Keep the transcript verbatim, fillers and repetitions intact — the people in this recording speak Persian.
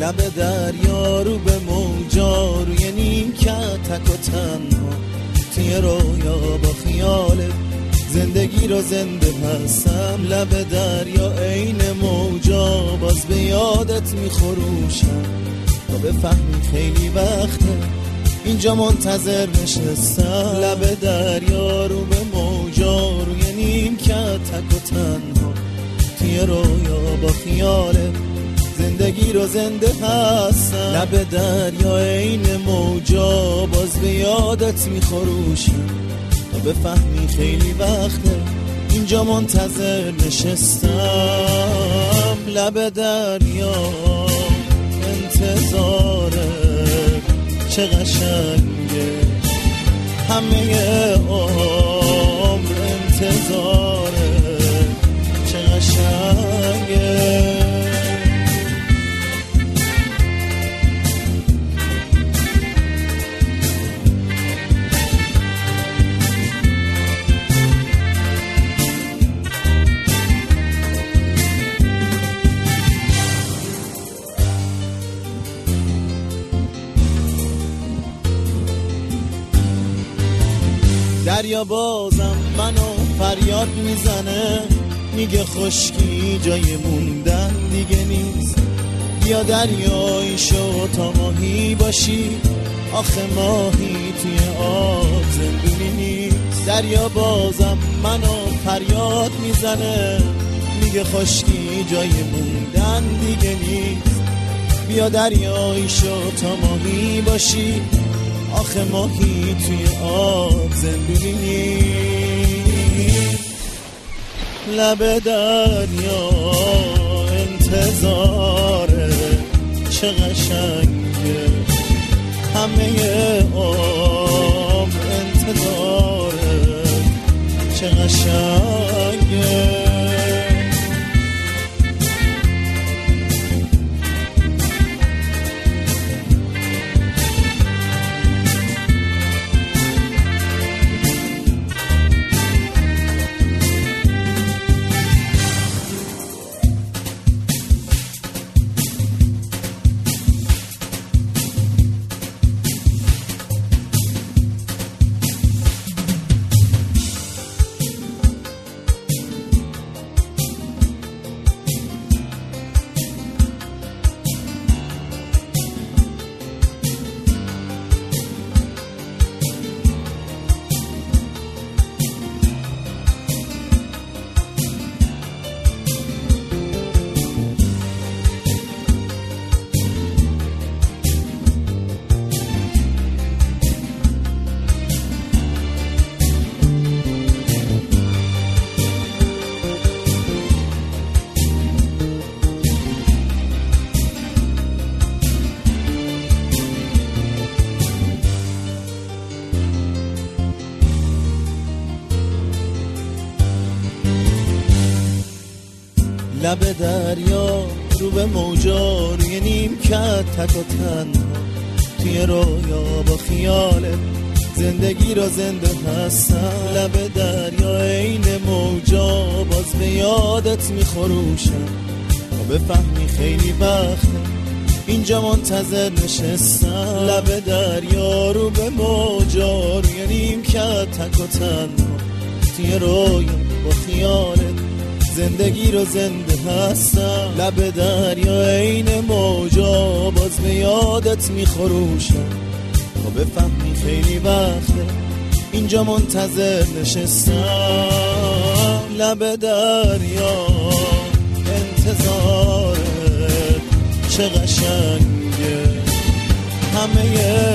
لب دریا رو به موجا روی نیمکت تک و تنها توی رویا با خیالت زندگی رو زنده هستم. لب دریا عین موجا باز به یادت میخروشم تا بفهمی خیلی وقته اینجا منتظر نشستم. لب دریا رو به موجا روی نیمکت تک و تنها توی رویا با خیالت زندگی رو زنده هستم. لب دریا عین موجا باز به یادت میخروشم تا بفهمی خیلی وقته اینجا منتظر نشستم. لب دریا انتظاره چه قشنگه همه عمر انتظاره چه قشنگه. دریا بازم منو فریاد میزنه میگه خشکی جای موندن دیگه نیست. بیا دریایی شو تا ماهی باشی آخه ماهی توی آب زندونی نیست. دریا بازم منو فریاد میزنه میگه خشکی جای موندن دیگه نیست. بیا دریایی شو تا ماهی باشی آخه ماهی توی آب زندگی نیست. لب دریا انتظاره چه قشنگه همه عمر انتظاره چه قشنگه. لب دریا رو به موجا روی نیمکت تک و تنها توی رویا با خیالت زندگی را زنده هستم. لب دریا عین موجا باز به یادت میخروشم تا بفهمی خیلی وقته اینجا منتظر نشستم. لب دریا رو به موجا روی نیمکت تک و تنها توی رویا با خیالت زندگی رو زنده هستم. لب دریا عین موجا باز به یادت میخروشم تا بفهمی خیلی وقته اینجا منتظر نشستم. لب دریا انتظاره چه قشنگه همه